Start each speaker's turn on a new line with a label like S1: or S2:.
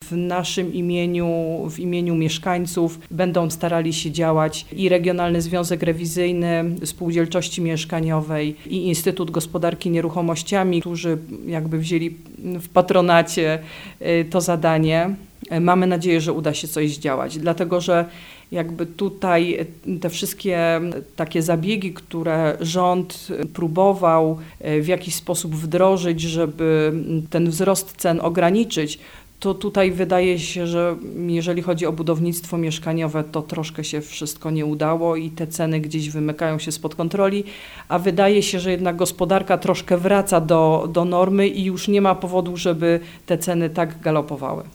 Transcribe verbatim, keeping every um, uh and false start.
S1: w naszym imieniu, w imieniu mieszkańców będą starali się działać i Regionalny Związek Rewizyjny Spółdzielczości Mieszkaniowej i Instytut Gospodarki Nieruchomościami, którzy jakby wzięli w patronacie to zadanie. Mamy nadzieję, że uda się coś zdziałać, dlatego że jakby tutaj te wszystkie takie zabiegi, które rząd próbował w jakiś sposób wdrożyć, żeby ten wzrost cen ograniczyć, to tutaj wydaje się, że jeżeli chodzi o budownictwo mieszkaniowe, to troszkę się wszystko nie udało i te ceny gdzieś wymykają się spod kontroli, a wydaje się, że jednak gospodarka troszkę wraca do, do normy i już nie ma powodu, żeby te ceny tak galopowały.